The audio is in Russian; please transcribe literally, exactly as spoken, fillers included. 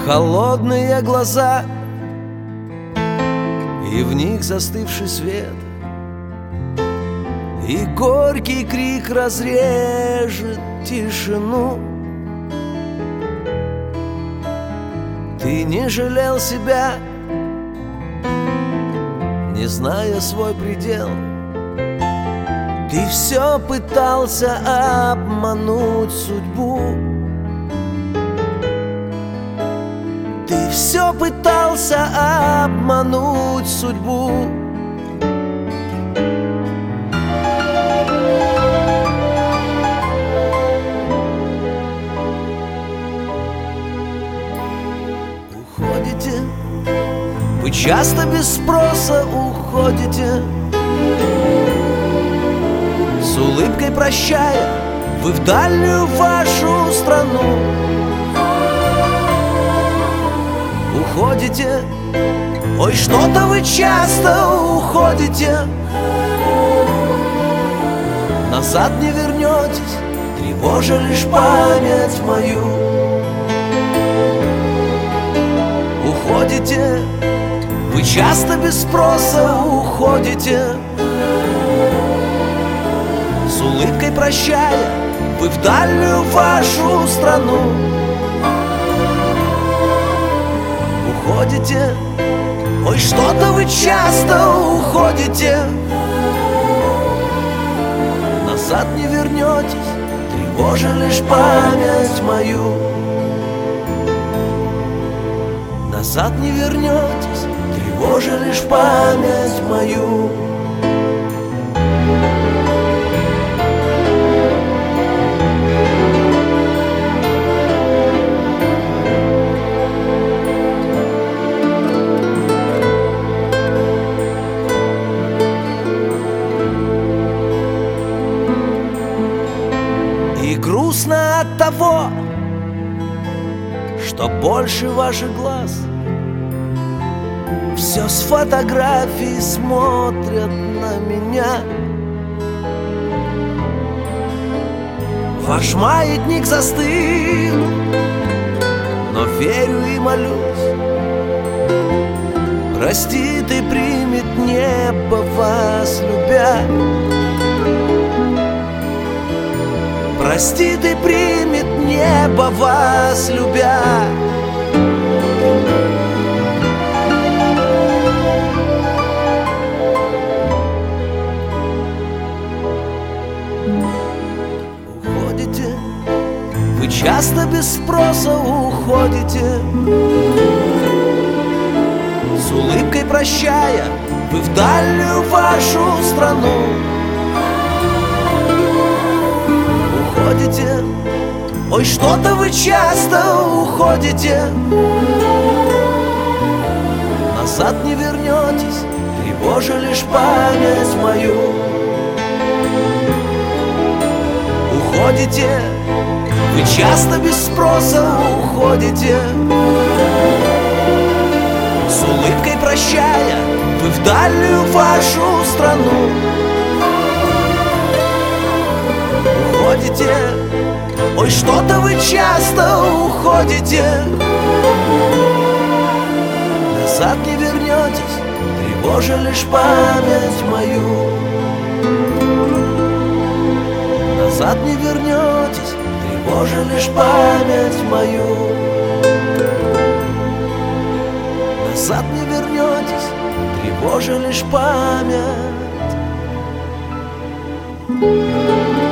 Холодные глаза и в них застывший свет, и горький крик разрежет тишину. Ты не жалел себя, не зная свой предел. Ты все пытался обмануть судьбу. Ты все пытался обмануть судьбу. Уходите, вы часто без спроса уходите. С улыбкой прощая, вы в дальнюю вашу страну уходите. Ой, что-то вы часто уходите. Назад не вернетесь, тревожа лишь память мою. Уходите, вы часто без спроса уходите. С улыбкой прощая, вы в дальнюю вашу страну уходите. Ой, что-то вы часто уходите. Назад не вернетесь, тревожа лишь память мою. Назад не вернетесь, тревожа лишь память мою. И грустно от того, что больше ваших глаз все с фотографий смотрят на меня. Ваш маятник застыл, но верю и молюсь, простит и примет небо вас любя. Простит и примет небо вас любя. Уходите, вы часто без спроса уходите. С улыбкой прощая, вы в дальнюю вашу страну уходите. Ой, что-то вы часто уходите. Назад не вернетесь, тревожа лишь память мою. Уходите, вы часто без спроса уходите. С улыбкой прощая, вы в дальнюю вашу страну уходите. Ой, что-то вы часто уходите. Назад не вернетесь, тревожа лишь память мою. Назад не вернетесь, тревожа лишь память мою. Назад не вернетесь, тревожа лишь память.